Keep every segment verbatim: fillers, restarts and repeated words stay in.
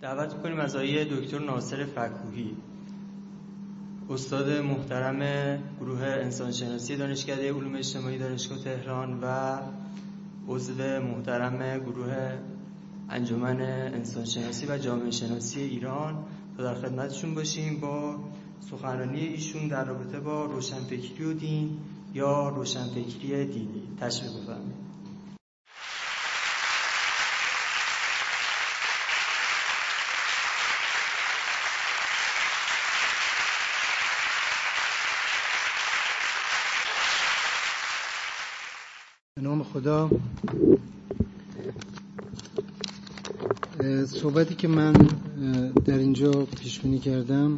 دعوت می‌کنیم از آقای دکتر ناصر فکوهی، استاد محترم گروه انسانشناسی دانشکده علوم اجتماعی دانشگاه تهران و عضو محترم گروه انجمن انسانشناسی و جامعه شناسی ایران تا در خدمتشون باشیم با سخنرانی ایشون در رابطه با روشنفکری و دین یا روشنفکری دینی. تشریف بفرمایید. به نام خدا. صحبتی که من در اینجا پیش بینی کردم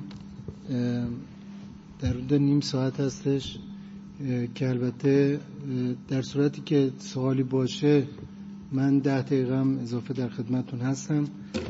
در حدود نیم ساعت هستش که البته در صورتی که سوالی باشه من ده دقیقه هم اضافه در خدمتون هستم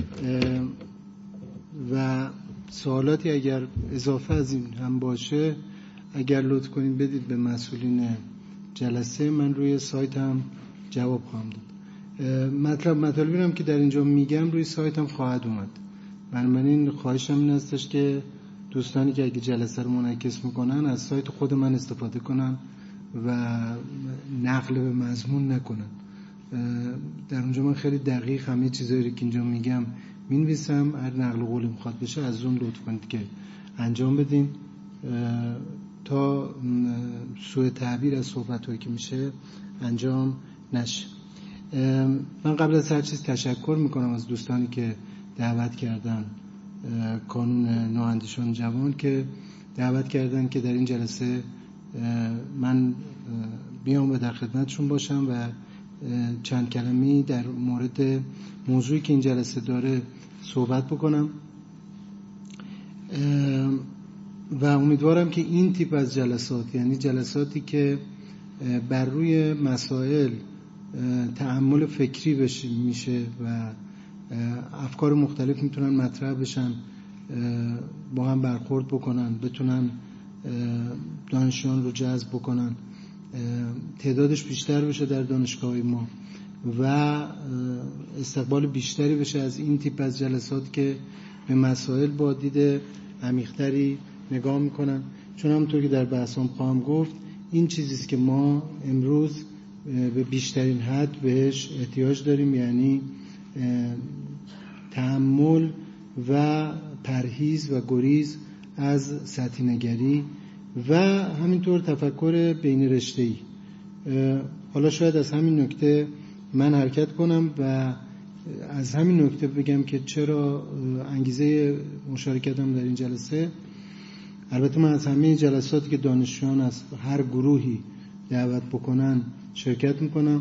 و سوالاتی اگر اضافه از این هم باشه اگر لطف کنید بدید به مسئولین جلسه، من روی سایت هم جواب خواهم داد. مطلب مطالبی هم که در اینجا میگم روی سایت هم خواهد اومد. بنابراین خواهشم این هستش که دوستانی که اگه جلسه رو منعکس میکنن از سایت خود من استفاده کنن و نقل به مضمون نکنن. در اونجا من خیلی دقیق همه چیزایی که اینجا میگم مینویسم، هر نقل قولی میخواد بشه از اون لطف کنید که انجام بدین تا سوء تعبیر از صحبت‌هایی که میشه انجام نشه. من قبل از هر چیز تشکر میکنم از دوستانی که دعوت کردن، کانون نواندیشان جوان که دعوت کردن که در این جلسه من بیام و در خدمتشون باشم و چند کلمه‌ای در مورد موضوعی که این جلسه داره صحبت بکنم و امیدوارم که این تیپ از جلسات، یعنی جلساتی که بر روی مسائل تأمل فکری بشه میشه و افکار مختلف میتونن مطرح بشن، با هم برخورد بکنن، بتونن دانشجویان رو جذب بکنن، تعدادش بیشتر بشه در دانشگاه‌های ما و استقبال بیشتری بشه از این تیپ از جلسات که به مسائل با دید عمیق‌تری نگاه میکنن. چون همونطور که در بحثم خواهم گفت این چیزیست که ما امروز به بیشترین حد بهش احتیاج داریم، یعنی تأمل و پرهیز و گریز از سطحی نگری و همینطور تفکر بین رشته‌ای. حالا شاید از همین نکته من حرکت کنم و از همین نکته بگم که چرا انگیزه مشارکتم در این جلسه. البته من از همه جلساتی که دانشجویان از هر گروهی دعوت بکنن شرکت میکنم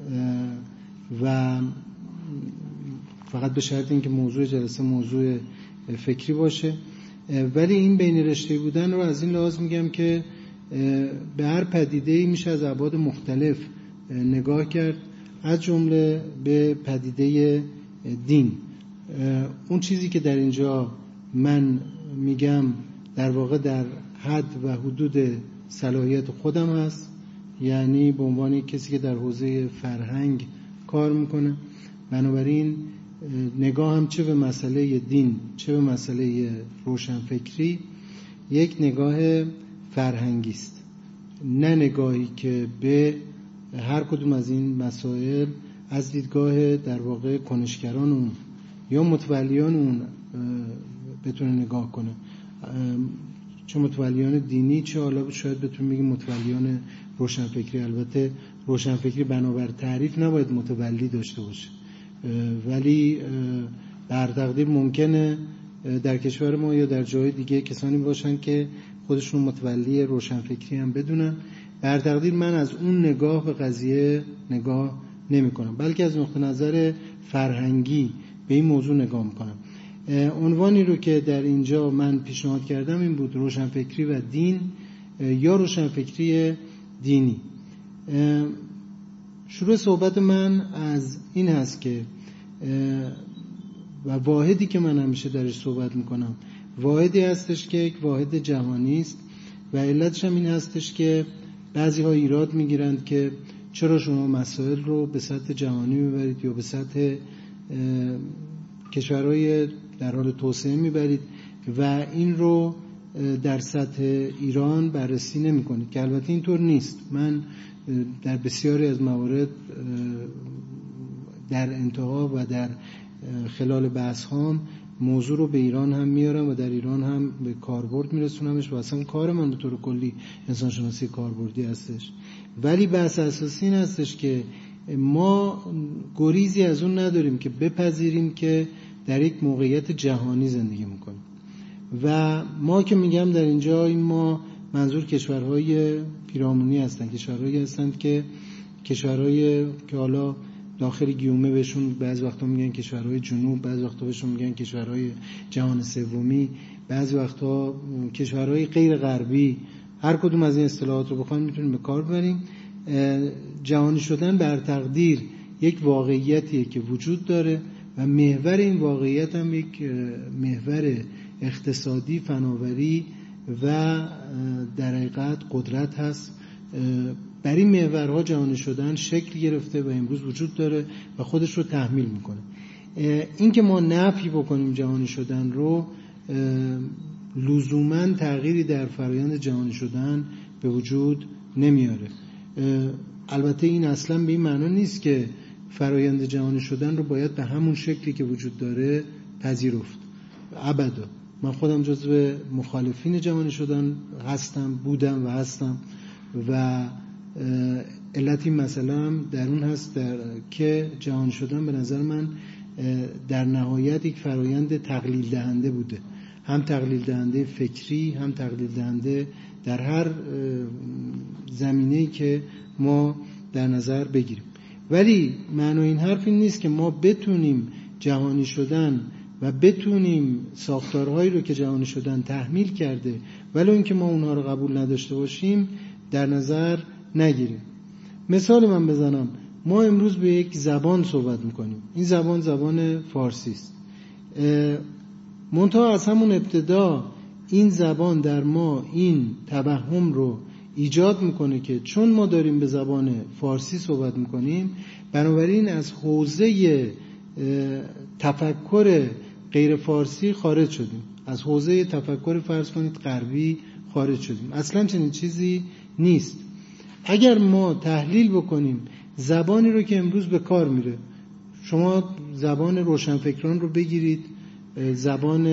و فقط به شرط اینکه موضوع جلسه موضوع فکری باشه، ولی این بین رشته‌ای بودن رو از این لحاظ میگم که به هر پدیده‌ای میشه از ابعاد مختلف نگاه کرد، از جمله به پدیده دین. اون چیزی که در اینجا من میگم در واقع در حد و حدود صلاحیت خودم هست، یعنی به عنوان کسی که در حوزه فرهنگ کار میکنه. بنابراین نگاه هم چه به مسئله دین چه به مسئله روشنفکری یک نگاه فرهنگی است، نه نگاهی که به هر کدوم از این مسائل از دیدگاه در واقع کنشگران اون یا متولیان اون بتونه نگاه کنه، چه متولیان دینی چه حالا شاید بتونیم بگیم متولیان روشنفکری. البته روشنفکری بنابر تعریف نباید متولی داشته باشه، ولی بر تقدیر ممکنه در کشور ما یا در جای دیگه کسانی باشن که خودشون متولی روشنفکری هم بدونن. بر تقدیر من از اون نگاه به قضیه نگاه نمی کنم، بلکه از نقطه نظر فرهنگی به این موضوع نگاه میکنم. عنوانی رو که در اینجا من پیشنهاد کردم این بود: روشنفکری و دین یا روشنفکری دینی. شروع صحبت من از این هست که و واحدی که من همیشه درش صحبت میکنم واحدی هستش که یک واحد جهانی است و علتش هم این هستش که بعضی ها ایراد میگیرند که چرا شما مسائل رو به سطح جهانی میبرید یا به سطح کشورهای در حال توسعه میبرید و این رو در سطح ایران بررسی نمی کنید که البته اینطور نیست. من در بسیاری از موارد در انتها و در خلال بحث هام موضوع رو به ایران هم میارم و در ایران هم به کاربرد میرسونمش و اصلا کار من به طور کلی انسانشناسی کاربردی هستش. ولی بحث اساسی این هستش که ما گریزی از اون نداریم که بپذیریم که در یک موقعیت جهانی زندگی میکنیم و ما که میگم در اینجا این ما منظور کشورهای پیرامونی هستن، کشورهایی هستند که کشورهای که حالا داخل گیومه بهشون بعضی وقتا میگن کشورهای جنوب، بعضی وقتا بهشون میگن کشورهای جهان سومی، بعضی وقتا کشورهای غیر غربی. هر کدوم از این اصطلاحات رو بخوایم میتونیم به کار ببریم. جهانی شدن بر تقدیر یک واقعیتیه که وجود داره و محور این واقعیت هم یک محور اقتصادی، فناوری و در حقیقت قدرت هست. بر این محورها جهانی شدن شکل گرفته و امروز وجود داره و خودش رو تحمیل میکنه. این که ما نفی بکنیم جهانی شدن رو لزوماً تغییری در فرایند جهانی شدن به وجود نمیاره. البته این اصلا به این معنا نیست که فرایند جهانی شدن رو باید به همون شکلی که وجود داره پذیرفت. ابدا. من خودم جزو مخالفین جهانی شدن هستم، بودم و هستم و علت این مسئله هم در اون هست در که جهانی شدن به نظر من در نهایت یک فرایند تقلیل دهنده بوده، هم تقلیل دهنده فکری، هم تقلیل دهنده در هر زمینه‌ای که ما در نظر بگیریم. ولی معنی این حرف این نیست که ما بتونیم جهانی شدن و بتونیم ساختارهایی رو که جهانی شدن تحمیل کرده ولی اون که ما اونها رو قبول نداشته باشیم در نظر نگیریم. مثال من بزنم، ما امروز به یک زبان صحبت میکنیم، این زبان زبان فارسی است. منتها از همون ابتدا این زبان در ما این توهم رو ایجاد میکنه که چون ما داریم به زبان فارسی صحبت میکنیم بنابراین از حوزه تفکر غیر فارسی خارج شدیم، از حوزه تفکر فرض کنید غربی خارج شدیم. اصلا چنین چیزی نیست. اگر ما تحلیل بکنیم زبانی رو که امروز به کار میره، شما زبان روشنفکران رو بگیرید، زبان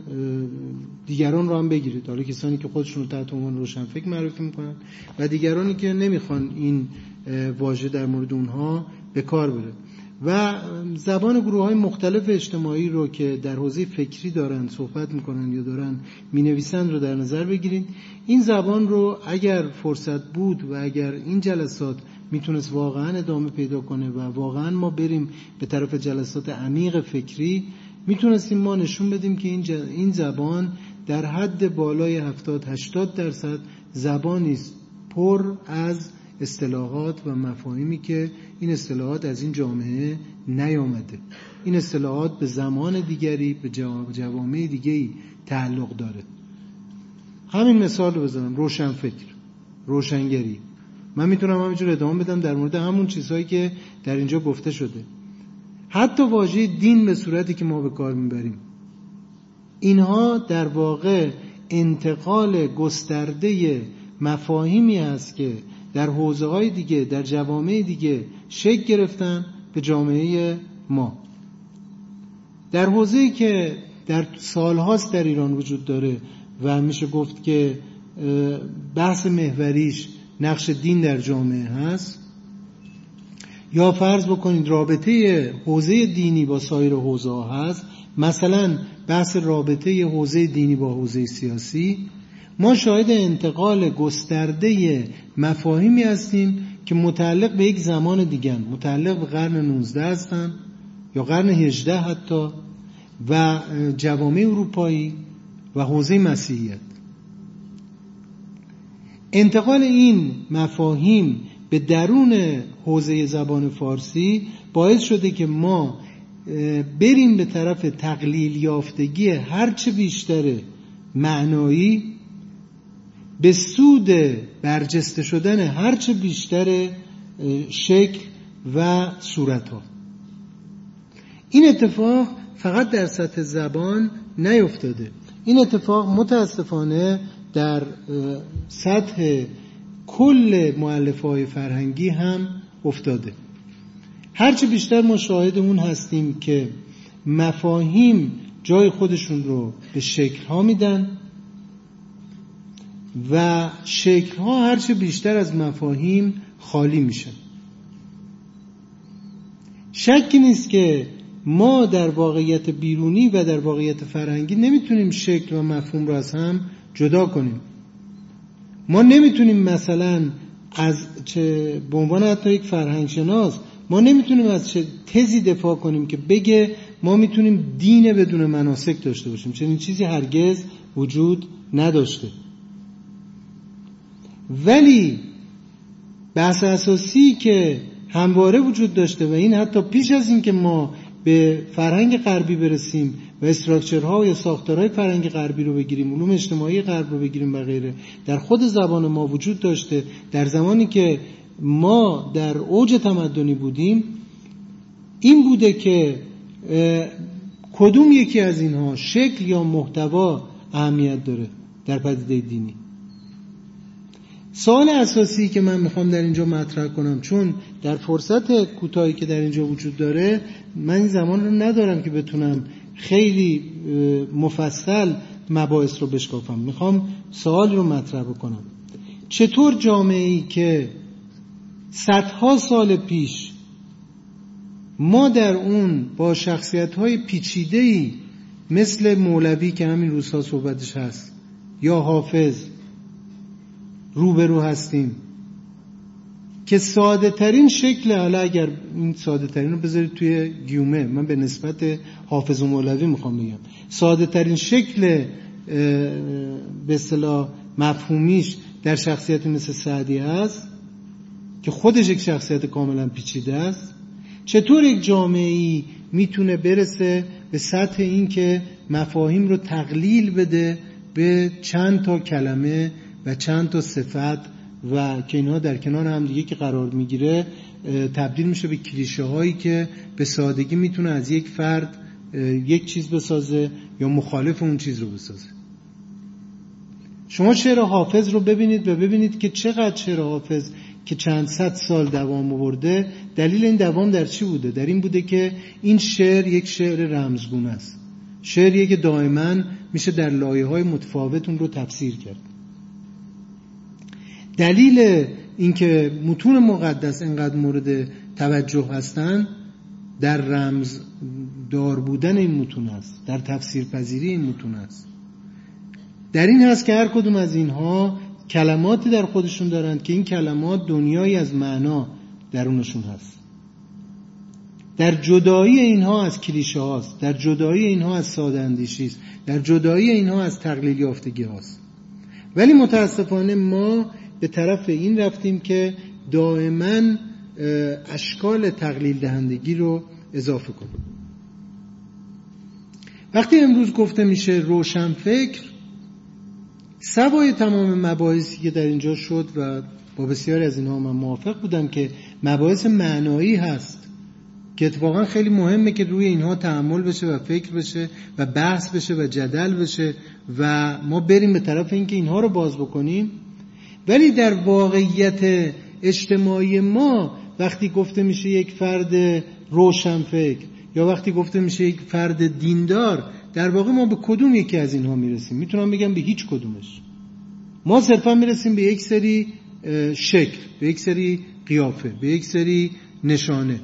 دیگران رو هم بگیرید، حالا کسانی که خودشون رو تحت عنوان روشنفکر معرفی میکنن و دیگرانی که نمیخوان این واژه در مورد اونها به کار بره، و زبان گروه‌های مختلف اجتماعی رو که در حوزه فکری دارن صحبت میکنن یا دارن مینویسن رو در نظر بگیرید. این زبان رو اگر فرصت بود و اگر این جلسات میتونست واقعا ادامه پیدا کنه و واقعا ما بریم به طرف جلسات عمیق فکری، میتونستیم ما نشون بدیم که این, ج... این زبان در حد بالای هفتاد هشتاد درصد زبانی است پر از اصطلاحات و مفاهیمی که این اصطلاحات از این جامعه نیامده. این اصطلاحات به زمان دیگری، به جوامع دیگری تعلق داره. همین مثال رو بزنم، روشنفکر، روشنگری. من میتونم همینجور ادامه بدم در مورد همون چیزهایی که در اینجا گفته شده. حتی واژه دین به صورتی که ما به کار میبریم، اینها در واقع انتقال گسترده مفاهیمی هست که در حوزه‌های دیگه، در جوامع دیگه شکل گرفتن به جامعه ما. در حوزه‌ای که در سالهاست در ایران وجود داره و میشه گفت که بحث محوریش نقش دین در جامعه هست، یا فرض بکنید رابطه حوزه دینی با سایر حوزه‌ها هست، مثلا بحث رابطه حوزه دینی با حوزه سیاسی، ما شاهد انتقال گسترده مفاهیمی هستیم که متعلق به یک زمان دیگه، متعلق به قرن نوزده هستن یا قرن هجده حتی، و جوامع اروپایی و حوزه مسیحیت. انتقال این مفاهیم به درون حوزه زبان فارسی باعث شده که ما بریم به طرف تقلیل یافتگی هرچه بیشتر معنایی به سود برجسته شدن هرچه بیشتر شکل و صورت‌ها. این اتفاق فقط در سطح زبان نیفتاده. این اتفاق متاسفانه در سطح کل مؤلفه‌های فرهنگی هم افتاده. هرچه بیشتر ما شاهد اون هستیم که مفاهیم جای خودشون رو به شکل‌ها میدن و شکل‌ها هرچه بیشتر از مفاهیم خالی میشن. شکی نیست که ما در واقعیت بیرونی و در واقعیت فرهنگی نمیتونیم شکل و مفهوم رو از هم جدا کنیم. ما نمیتونیم مثلا از چه به عنوان حتی یک فرهنگ شناس ما نمیتونیم از چه تزی دفاع کنیم که بگه ما میتونیم دین بدون مناسک داشته باشیم. چنین چیزی هرگز وجود نداشته. ولی بحث اساسی که همواره وجود داشته و این حتی پیش از این که ما به فرهنگ غربی برسیم و استراکچرها یا ساختارهای فرهنگ غربی رو بگیریم، علوم اجتماعی غرب رو بگیریم و غیره، در خود زبان ما وجود داشته. در زمانی که ما در اوج تمدنی بودیم این بوده که کدوم یکی از اینها شکل یا محتوا اهمیت داره در پدیده دینی. سوال اساسی که من میخوام در اینجا مطرح کنم، چون در فرصت کوتاهی که در اینجا وجود داره من این زمان رو ندارم که بتونم خیلی مفصل مباحث رو بشکافم، میخوام سوال رو مطرح بکنم. چطور جامعه‌ای که صدها سال پیش ما در اون با شخصیت‌های پیچیده‌ای مثل مولوی که همین روزها صحبتش هست یا حافظ روبرو هستیم که ساده ترین شکل، حالا اگر این ساده ترین رو بذارید توی گیومه، من به نسبت حافظ و مولوی میخوام بگم ساده ترین شکل به اصطلاح مفهومیش در شخصیت مثل سعدی هست که خودش یک شخصیت کاملا پیچیده است. چطور یک جامعه‌ای میتونه برسه به سطح این که مفاهیم رو تقلیل بده به چند تا کلمه و چند تا صفت و که اینها در کنار هم دیگه که قرار میگیره تبدیل میشه به کلیشه هایی که به سادگی میتونه از یک فرد یک چیز بسازه یا مخالف اون چیز رو بسازه. شما شعر حافظ رو ببینید و ببینید که چقدر شعر حافظ که چند صد سال دوام آورده، دلیل این دوام در چی بوده؟ در این بوده که این شعر یک شعر رمزگونه است، شعریه که دائما میشه در لایه‌های متفاوت اون رو تفسیر کرد. دلیل اینکه متون مقدس اینقدر مورد توجه هستن در رمز دار بودن این متون است، در تفسیر پذیری این متون است. در این هست که هر کدوم از اینها کلماتی در خودشون دارند که این کلمات دنیایی از معنا درونشون هست. در جدایی اینها از کلیشه هاست، در جدایی اینها از ساده اندیشی است، در جدایی اینها از تقلیل یافتگی هاست. ولی متاسفانه ما به طرف این رفتیم که دائما اشکال تقلیل دهندگی رو اضافه کنیم. وقتی امروز گفته میشه روشنفکر، سوای تمام مباحثی که در اینجا شد و با بسیاری از اینها من موافق بودم که مباحث معنایی هست که اتفاقا خیلی مهمه که روی اینها تأمل بشه و فکر بشه و بحث بشه و جدل بشه و ما بریم به طرف اینکه اینها رو باز بکنیم. ولی در واقعیت اجتماعی ما وقتی گفته میشه یک فرد روشنفکر یا وقتی گفته میشه یک فرد دیندار، در واقع ما به کدوم یکی از اینها میرسیم؟ میتونم بگم به هیچ کدومش. ما صرفا میرسیم به یک سری شکل، به یک سری قیافه، به یک سری نشانه.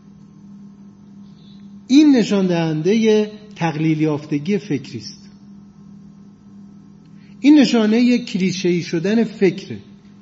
این نشان دهنده تقلیل یافتگی فکری است. این نشانه یک کلیشه‌ای شدن فکره.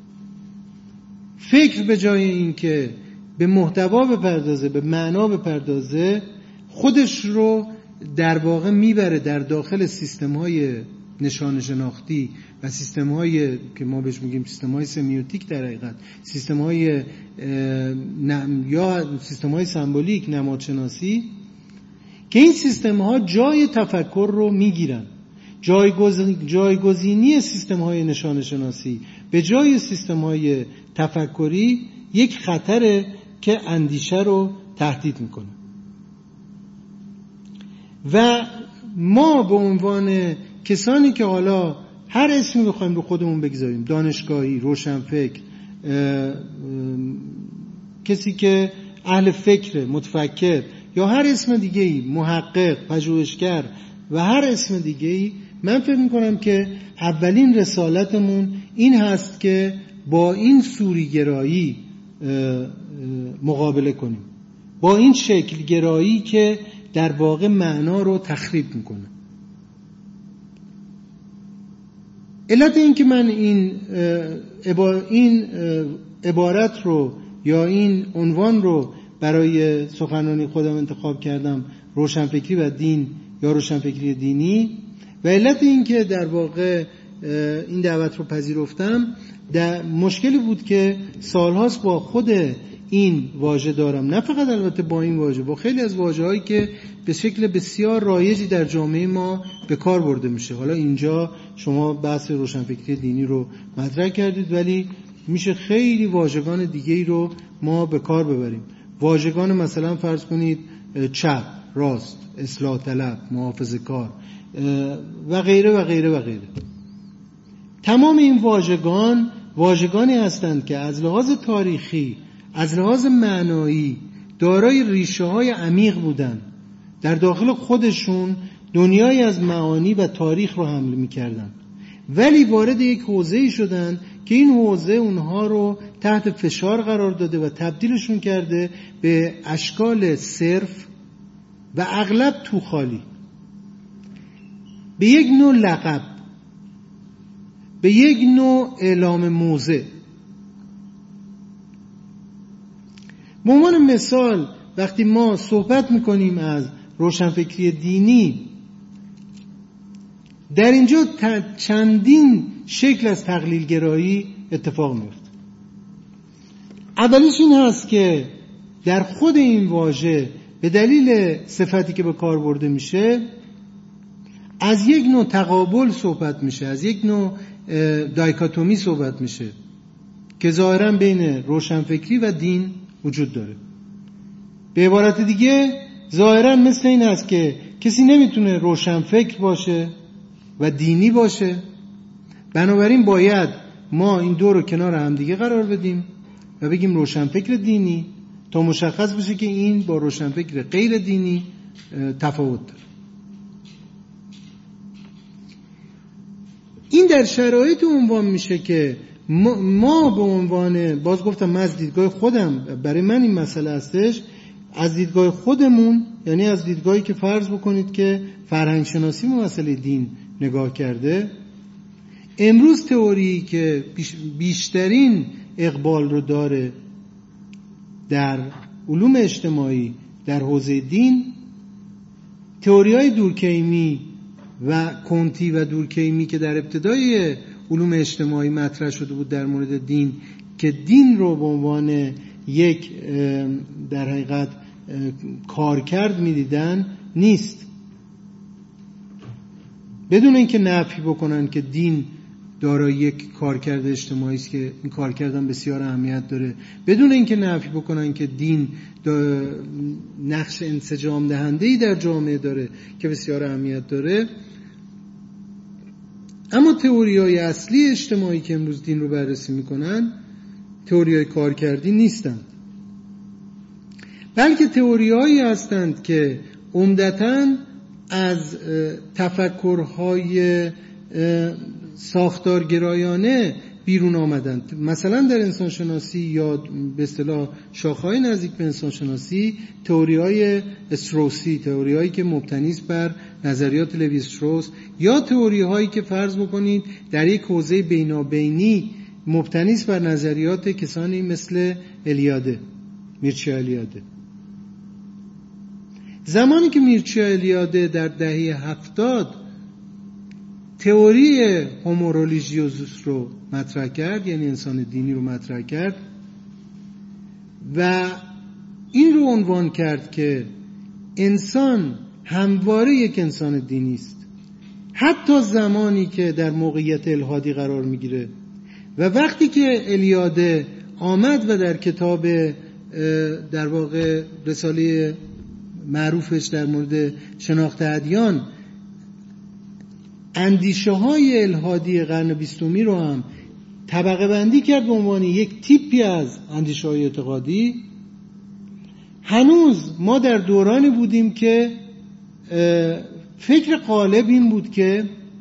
فکر به جای این که به محتوا بپردازه، به معنا بپردازه، خودش رو در واقع میبره در داخل سیستم‌های نشان شناختی و سیستم‌های که ما بهش میگیم سیستم‌های سمیوتیک، در حقیقت سیستم‌های نم... یا سیستم‌های سمبولیک، نمادشناسی، که این سیستم‌ها جای تفکر رو میگیرن. جایگزینی سیستم‌های نشان شناسی به جای سیستم‌های تفکری یک خطره که اندیشه رو تهدید میکنه. و ما به عنوان کسانی که حالا هر اسمی بخوایم به خودمون بگذاریم، دانشگاهی، روشنفکر، کسی که اهل فکر، متفکر، یا هر اسم دیگه‌ای، محقق، پژوهشگر و هر اسم دیگه‌ای، من فکر می‌کنم که اولین رسالتمون این هست که با این سوریگرایی مقابله کنیم، با این شکلگرایی که در واقع معنا رو تخریب میکنه. علت این که من این این عبارت رو یا این عنوان رو برای سخنرانی خودم انتخاب کردم، روشنفکری و دین یا روشنفکری دینی، و علت این که در واقع این دعوت رو پذیرفتم، در مشکلی بود که سالهاست با خود این واژه دارم، نه فقط البته با این واژه، با خیلی از واژه‌هایی که به شکل بسیار رایجی در جامعه ما به کار برده میشه. حالا اینجا شما بحث روشنفکری دینی رو مطرح کردید، ولی میشه خیلی واژگان دیگه‌ای رو ما به کار ببریم. واژگان مثلا فرض کنید چپ، راست، اصلاح طلب، محافظه‌کار و غیره و غیره و غیره. تمام این واژگان واژگانی هستند که از لحاظ تاریخی، از لحاظ معنایی دارای ریشه‌های عمیق بودند. در داخل خودشون دنیایی از معانی و تاریخ رو حمل می‌کردند، ولی وارد یک حوزه‌ای شدند که این حوزه اونها رو تحت فشار قرار داده و تبدیلشون کرده به اشکال صرف و اغلب توخالی، به یک نوع لقب، به یک نوع اعلام موضع. به عنوان مثال وقتی ما صحبت میکنیم از روشنفکری دینی، در اینجا چندین شکل از تقلیلگرایی اتفاق میفته. اولیش این هست که در خود این واژه به دلیل صفتی که به کار برده میشه از یک نوع تقابل صحبت میشه، از یک نوع دایکاتومی صحبت میشه که ظاهراً بین روشنفکری و دین وجود داره. به عبارت دیگه ظاهراً مثل این است که کسی نمیتونه روشنفکر باشه و دینی باشه، بنابراین باید ما این دو رو کنار هم دیگه قرار بدیم و بگیم روشنفکر دینی تا مشخص بشه که این با روشنفکر غیر دینی تفاوت داره. این در شرایط عنوان میشه که ما به عنوان، باز گفتم من از دیدگاه خودم، برای من این مسئله هستش، از دیدگاه خودمون، یعنی از دیدگاهی که فرض بکنید که فرهنگ شناسی به مسئله دین نگاه کرده، امروز تئوری که بیشترین اقبال رو داره در علوم اجتماعی در حوزه دین، تئوری‌های دورکیمی و کنتی و دورکیمی که در ابتدای علوم اجتماعی مطرح شده بود در مورد دین، که دین رو به عنوان یک در حقیقت کارکرد می‌دیدن، نیست. بدون اینکه نفی بکنن که دین دارای یک کارکرد اجتماعی است که این کارکرد هم بسیار اهمیت داره، بدون اینکه نفی بکنن که دین نقش انسجام دهنده‌ای در جامعه داره که بسیار اهمیت داره، اما تئوری‌های اصلی اجتماعی که امروز دین رو بررسی میکنن تئوری‌های کارکردی نیستند، بلکه تئوری‌هایی هستند که عمدتاً از تفکرهای ساختارگرایانه بیرون آمدند. مثلا در انسان شناسی یا به اصطلاح شاخه‌های نزدیک به انسان شناسی، تئوری‌های استروسی، تئوری‌هایی که مبتنی است بر نظریات لوی استروس، یا تئوری‌هایی که فرض بکنید در یک حوزه بینابینی مبتنی است بر نظریات کسانی مثل الیاده، میرچیا الیاده. زمانی که میرچیا الیاده در دهه هفتاد تئوری هومو ریلیژیوزوس رو مطرح کرد، یعنی انسان دینی رو مطرح کرد و این رو عنوان کرد که انسان همواره یک انسان دینی است، حتی زمانی که در موقعیت الحادی قرار میگیره. و وقتی که الیاده آمد و در کتاب در واقع رساله معروفش در مورد شناخت ادیان، اندیشه های الحادی قرن بیستمی رو هم طبقه بندی کرد به عنوان یک تیپی از اندیشه های اعتقادی. هنوز ما در دورانی بودیم که فکر غالب این بود که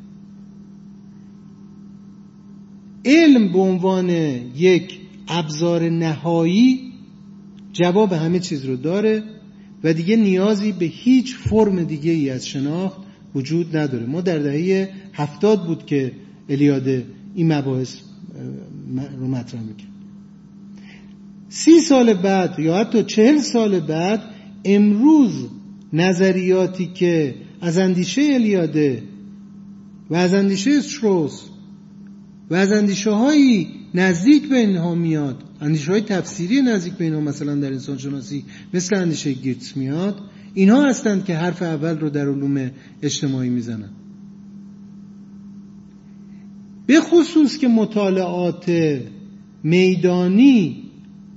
علم به عنوان یک ابزار نهایی جواب همه چیز رو داره و دیگه نیازی به هیچ فرم دیگه ای از شناخت وجود نداره. ما در دهه هفتاد بود که الیاده این مباحث رو مطرح میکرد. سی سال بعد یا حتی چهل سال بعد امروز نظریاتی که از اندیشه الیاده و از اندیشه استروس و از اندیشه هایی نزدیک به اینها میاد، اندیشه های تفسیری نزدیک به اینها مثلا در انسان شناسی مثل اندیشه گیرتس میاد، اینها هستند که حرف اول رو در علوم اجتماعی میزنن. به خصوص که مطالعات میدانی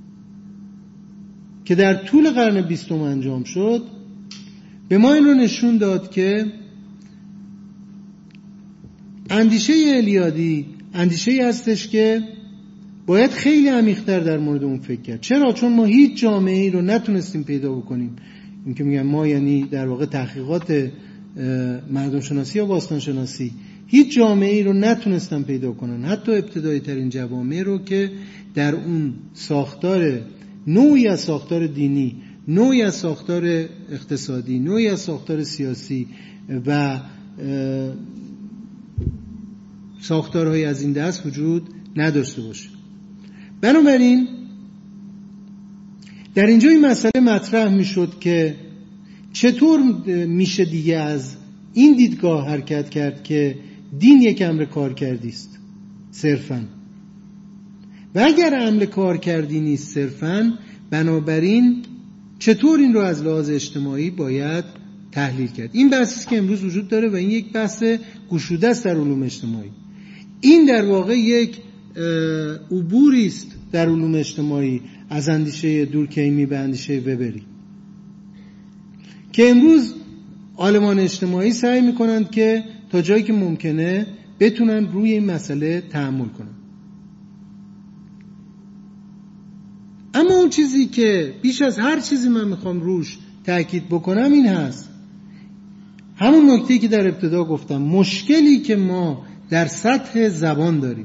که در طول قرن بیستم انجام شد به ما این رو نشون داد که اندیشه الیادی اندیشه هستش که باید خیلی عمیق‌تر در مورد اون فکر کرد. چرا؟ چون ما هیچ جامعه‌ای رو نتونستیم پیدا بکنیم. این که میگم ما یعنی در واقع تحقیقات مردم شناسی یا باستان شناسی هیچ جامعه‌ای رو نتونستن پیدا کنن، حتی ابتدایی ترین جوامع رو که در اون ساختار نوعی از ساختار دینی، نوعی از ساختار اقتصادی، نوعی از ساختار سیاسی و ساختارهای از این دست وجود نداشته باشه. بنابراین در اینجا این مسئله مطرح میشد که چطور میشه دیگه از این دیدگاه حرکت کرد که دین یک امر کارکردی است صرفاً، و اگر امر کارکردی نیست صرفاً، بنابراین چطور این رو از لحاظ اجتماعی باید تحلیل کرد. این بحثی که امروز وجود داره و این یک بحث گشوده است در علوم اجتماعی. این در واقع یک عبوری است در علوم اجتماعی از اندیشه دورکهیمی به اندیشه وبری که امروز عالمان اجتماعی سعی میکنند که تا جایی که ممکنه بتونن روی این مسئله تأمل کنن. اما اون چیزی که بیش از هر چیزی من میخوام روش تأکید بکنم این هست، همون نکته‌ای که در ابتدا گفتم، مشکلی که ما در سطح زبان داریم.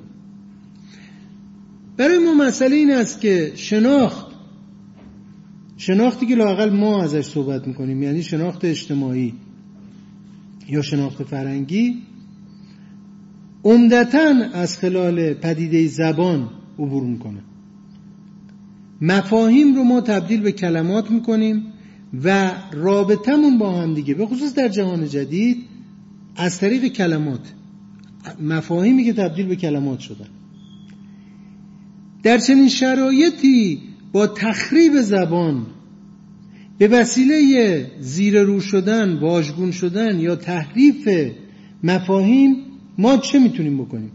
برای ما مسئله این است که شناخت شناختی که لااقل ما ازش صحبت میکنیم، یعنی شناخت اجتماعی یا شناخت فرهنگی، عمدتاً از خلال پدیده زبان عبور میکنه. مفاهیم رو ما تبدیل به کلمات میکنیم و رابطمون با هم دیگه به خصوص در جهان جدید از طریق کلمات، مفاهیمی که تبدیل به کلمات شدن. در چنین شرایطی با تخریب زبان به وسیله زیر رو شدن، واژگون شدن یا تحریف مفاهیم ما چه میتونیم بکنیم؟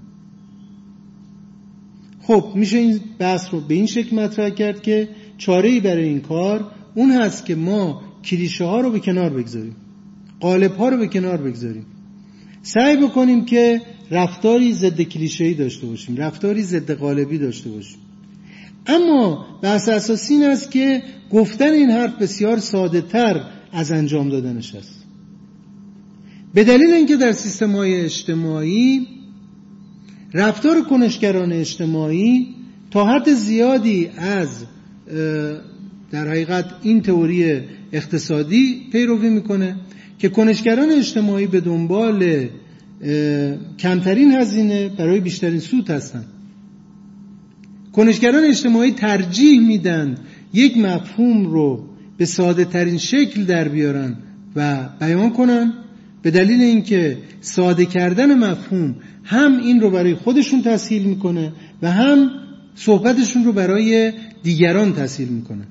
خب میشه این بحث رو به این شکل مطرح کرد که چاره‌ای برای این کار اون هست که ما کلیشه ها رو به کنار بگذاریم، قالب ها رو به کنار بگذاریم، سعی بکنیم که رفتاری ضد کلیشه‌ای داشته باشیم، رفتاری ضد قالبی داشته باشیم. اما بحث اساسی این است که گفتن این حرف بسیار ساده تر از انجام دادنش است، به دلیل اینکه در سیستم‌های اجتماعی رفتار کنشگران اجتماعی تا حد زیادی از در حقیقت این تئوری اقتصادی پیروی میکنه که کنشگران اجتماعی به دنبال کمترین هزینه برای بیشترین سود هستند. کنشگران اجتماعی ترجیح میدن یک مفهوم رو به ساده ترین شکل در بیارن و بیان کنن، به دلیل اینکه ساده کردن مفهوم هم این رو برای خودشون تسهیل میکنه و هم صحبتشون رو برای دیگران تسهیل میکنه.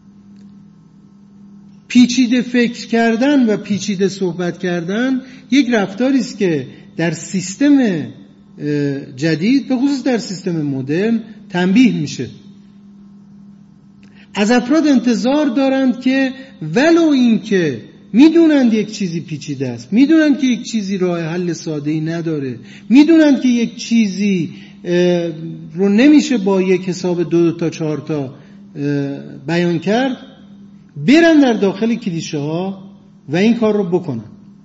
پیچیده فکر کردن و پیچیده صحبت کردن یک رفتاری است که در سیستم جدید، به خصوص در سیستم مدرن، تنبیه میشه. از افراد انتظار دارند که ولو این که میدونند یک چیزی پیچیده است، میدونند که یک چیزی راه حل ساده‌ای نداره، میدونند که یک چیزی رو نمیشه با یک حساب دو, دو تا چهار تا بیان کرد، برن در داخل کلیشه ها و این کار رو بکنن.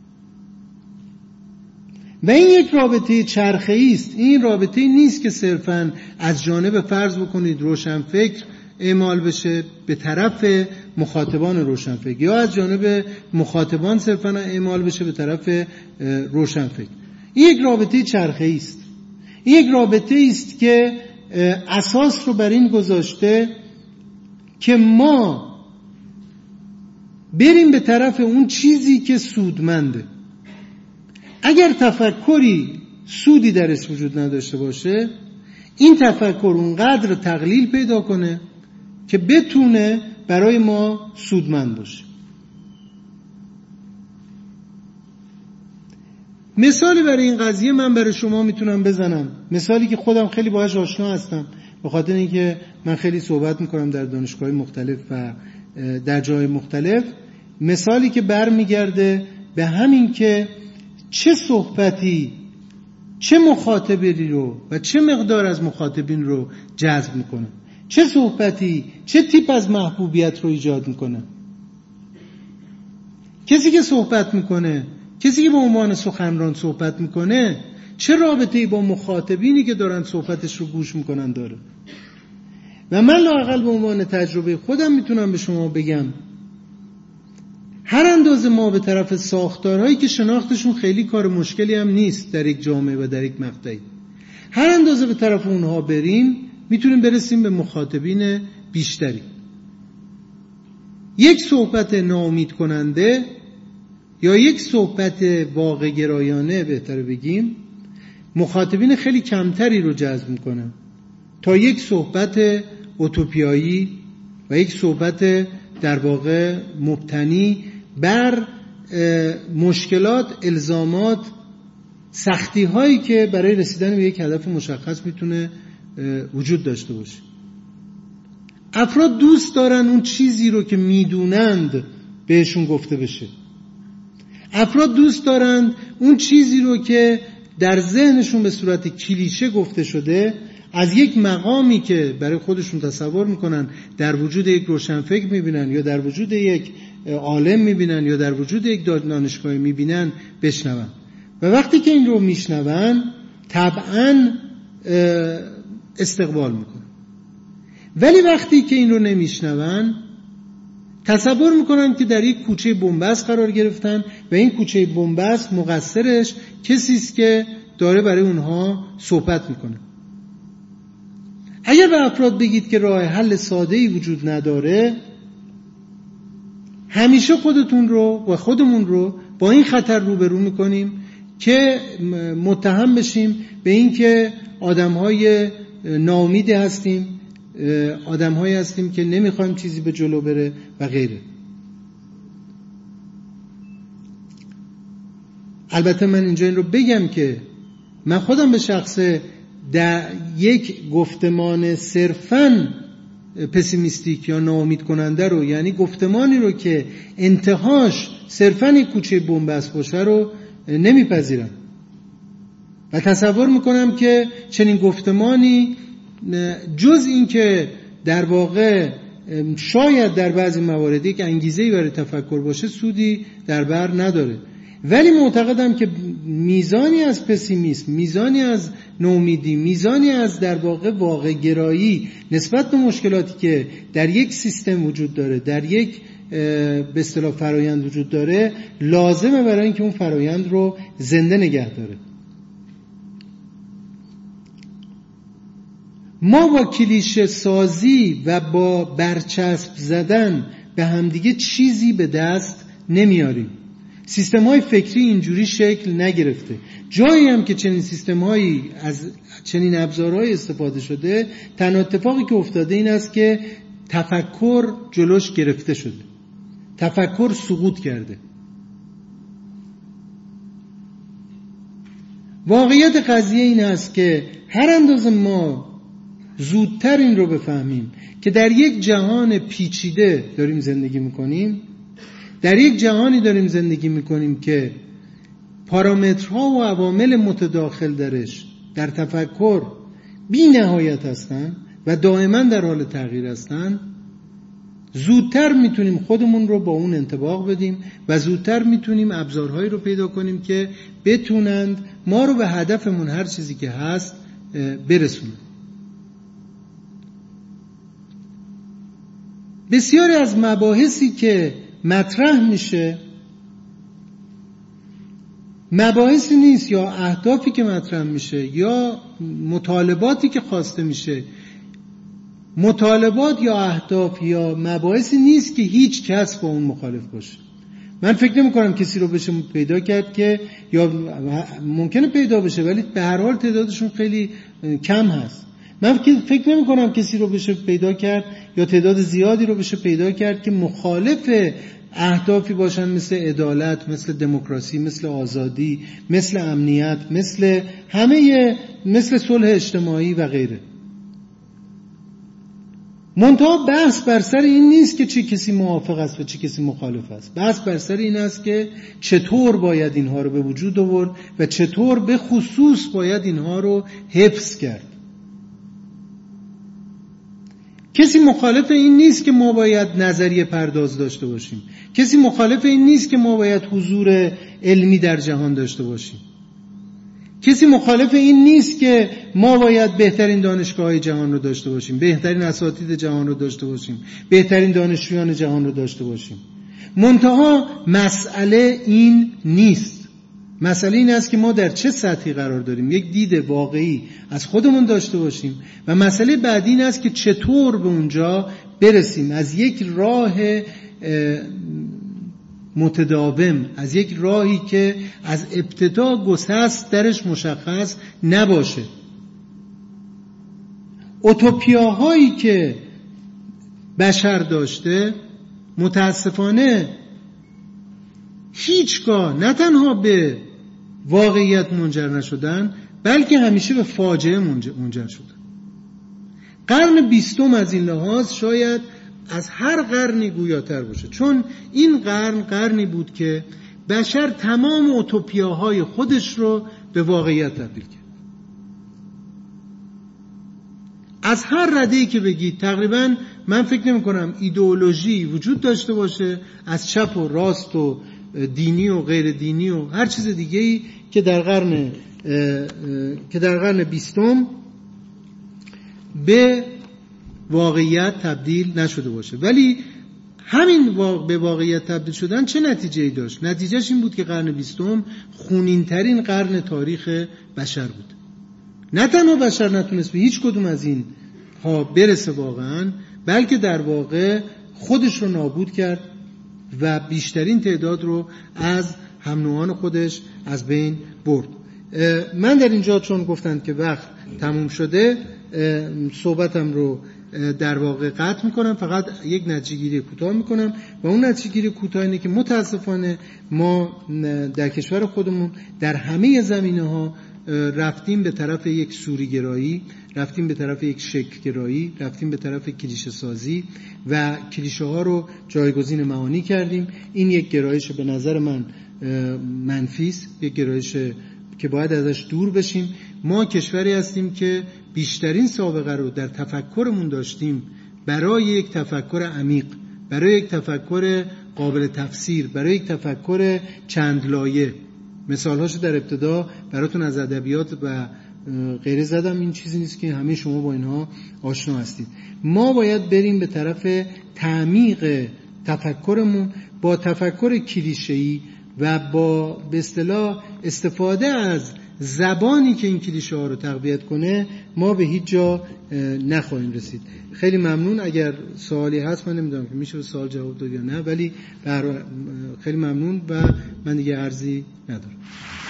و این یک رابطه چرخه‌ای است. این رابطه نیست که صرفاً از جانب فرض بکنید روشنفکر اعمال بشه به طرف مخاطبان روشنفکر، یا از جانب مخاطبان صرفاً اعمال بشه به طرف روشنفکر. این یک رابطه چرخه‌ای است. این یک رابطه است که اساس رو بر این گذاشته که ما بریم به طرف اون چیزی که سودمنده. اگر تفکری سودی درش وجود نداشته باشه، این تفکر اونقدر تقلیل پیدا کنه که بتونه برای ما سودمند باشه. مثالی برای این قضیه من برای شما میتونم بزنم، مثالی که خودم خیلی باهاش آشنا هستم، به خاطر اینکه من خیلی صحبت میکنم در دانشگاه‌های مختلف و در جای مختلف. مثالی که برمیگرده به همین که چه صحبتی چه مخاطبی رو و چه مقدار از مخاطبین رو جذب میکنه، چه صحبتی چه تیپ از محبوبیت رو ایجاد میکنه. کسی که صحبت میکنه، کسی که به عنوان سخنران صحبت میکنه، چه رابطه‌ای با مخاطبینی که دارن صحبتش رو گوش میکنن داره. و من لااقل به عنوان تجربه خودم میتونم به شما بگم هر اندازه ما به طرف ساختارهایی که شناختشون خیلی کار مشکلی هم نیست در یک جامعه و در یک مقطعی، هر اندازه به طرف اونها بریم میتونیم برسیم به مخاطبین بیشتری. یک صحبت ناامید کننده یا یک صحبت واقع گرایانه بهتر بگیم مخاطبین خیلی کمتری رو جذب میکنه تا یک صحبت اوتوپیایی و یک صحبت در واقع مبتنی بر مشکلات، الزامات، سختی هایی که برای رسیدن به یک هدف مشخص میتونه وجود داشته باشه. افراد دوست دارن اون چیزی رو که میدونند بهشون گفته بشه. افراد دوست دارند اون چیزی رو که در ذهنشون به صورت کلیشه گفته شده از یک مقامی که برای خودشون تصور میکنن در وجود یک روشنفکر میبینن یا در وجود یک عالم میبینن یا در وجود یک دانشگاه میبینن بشنون. و وقتی که این رو میشنون طبعاً استقبال میکنن. ولی وقتی که این رو نمیشنون تصور میکنن که در یک کوچه بنبست قرار گرفتن و این کوچه بنبست مقصرش کسی است که داره برای اونها صحبت میکنه. اگر به افراد بگید که راه حل ساده‌ای وجود نداره، همیشه خودتون رو و خودمون رو با این خطر روبرو میکنیم که متهم بشیم به این که آدم‌های ناامیدی هستیم، آدم‌هایی هستیم که نمیخوایم چیزی به جلو بره و غیره. البته من اینجا این رو بگم که من خودم به شخص در یک گفتمان صرفاً پسیمیستیک یا ناامید کننده رو، یعنی گفتمانی رو که انتهاش صرفاً یک کوچه بنبست باشه رو نمیپذیرم و تصور میکنم که چنین گفتمانی جز این که در واقع شاید در بعضی موارد یک انگیزه‌ای برای تفکر باشه سودی در بر نداره. ولی معتقدم که میزانی از پسیمیسم، میزانی از نومیدی، میزانی از در واقع واقع گرایی نسبت به مشکلاتی که در یک سیستم وجود داره، در یک به اصطلاح فرایند وجود داره، لازمه برای اینکه اون فرایند رو زنده نگه داره. ما با کلیشه سازی و با برچسب زدن به همدیگه چیزی به دست نمیاریم. سیستم های فکری اینجوری شکل نگرفته. جایی هم که چنین سیستم هایی از چنین ابزارهای استفاده شده، تنها اتفاقی که افتاده این است که تفکر جلوش گرفته شده، تفکر سقوط کرده. واقعیت قضیه این است که هر اندازه ما زودتر این رو بفهمیم که در یک جهان پیچیده داریم زندگی میکنیم، در یک جهانی داریم زندگی میکنیم که پارامترها و عوامل متداخل درش در تفکر بی نهایت هستن و دائما در حال تغییر هستن، زودتر میتونیم خودمون رو با اون انطباق بدیم و زودتر میتونیم ابزارهایی رو پیدا کنیم که بتونند ما رو به هدفمون هر چیزی که هست برسونن. بسیاری از مباحثی که مطرح میشه مباحثی نیست یا اهدافی که مطرح میشه یا مطالباتی که خواسته میشه، مطالبات یا اهداف یا مباحثی نیست که هیچ کس با اون مخالف باشه. من فکر نمی کنم کسی رو بشه پیدا کرد که، یا ممکنه پیدا بشه ولی به هر حال تعدادشون خیلی کم هست. من فکر نمی کنم کسی رو بشه پیدا کرد یا تعداد زیادی رو بشه پیدا کرد که مخالف اهدافی باشن مثل عدالت، مثل دموکراسی، مثل آزادی، مثل امنیت، مثل همه، مثل صلح اجتماعی و غیره. منتها بحث بر سر این نیست که چه کسی موافق است و چه کسی مخالف است. بحث بر سر این است که چطور باید اینها رو به وجود آورد و چطور به خصوص باید اینها رو حفظ کرد. کسی مخالف این نیست که ما باید نظریه پرداز داشته باشیم. کسی مخالف این نیست که ما باید حضور علمی در جهان داشته باشیم. کسی مخالف این نیست که ما باید بهترین دانشگاه‌های جهان رو داشته باشیم، بهترین اساتید جهان رو داشته باشیم، بهترین دانشجویان جهان رو داشته باشیم. منتها مسئله این نیست. مسئله این است که ما در چه سطحی قرار داریم، یک دید واقعی از خودمون داشته باشیم و مسئله بعدی این است که چطور به اونجا برسیم، از یک راه متداوم، از یک راهی که از ابتدا گسست درش مشخص نباشه. اوتوپیاهایی که بشر داشته متاسفانه هیچگاه نه تنها به واقعیت منجر نشدن بلکه همیشه به فاجعه منجر شدن. قرن بیستم از این لحاظ شاید از هر قرنی گویاتر باشه، چون این قرن قرنی بود که بشر تمام اوتوپیاهای خودش رو به واقعیت تبدیل کرد. از هر رده‌ای که بگید تقریبا من فکر نمی کنم ایدئولوژی وجود داشته باشه از چپ و راست و دینی و غیر دینی و هر چیز دیگه‌ای که در قرن که در قرن بیستم به واقعیت تبدیل نشده باشه. ولی همین واقع به واقعیت تبدیل شدن چه نتیجه‌ای داشت؟ نتیجهش این بود که قرن بیستم خونین‌ترین قرن تاریخ بشر بود. نه تنها بشر نتونست به هیچ کدوم از این ها برسه واقعاً، بلکه در واقع خودش رو نابود کرد و بیشترین تعداد رو از هم نوعان خودش از بین برد. من در اینجا چون گفتند که وقت تموم شده صحبتم رو در واقع قطع میکنم، فقط یک نتیجه گیری کوتاه میکنم و اون نتیجه گیری کوتاه اینه که متاسفانه ما در کشور خودمون در همه زمینه‌ها رفتیم به طرف یک سوری‌گرایی، رفتیم به طرف یک شکل‌گرایی، رفتیم به طرف کلیشه سازی و کلیشه ها رو جایگزین معانی کردیم. این یک گرایش به نظر من منفی است، یک گرایش که باید ازش دور بشیم. ما کشوری هستیم که بیشترین سابقه رو در تفکرمون داشتیم برای یک تفکر عمیق، برای یک تفکر قابل تفسیر، برای یک تفکر چند لایه. مثالهاشو در ابتدا براتون از ادبیات و غیره زدم، این چیزی نیست که همه شما با اینها آشنا هستید. ما باید بریم به طرف تعمیق تفکرمون با تفکر کلیشه‌ای و با به اصطلاح استفاده از زبانی که این کلیشه ها رو تقویت کنه ما به هیچ جا نخواهیم رسید. خیلی ممنون. اگر سوالی هست من نمیدونم که میشه به سوال جواب داد یا نه، ولی خیلی ممنون و من دیگه عرضی ندارم.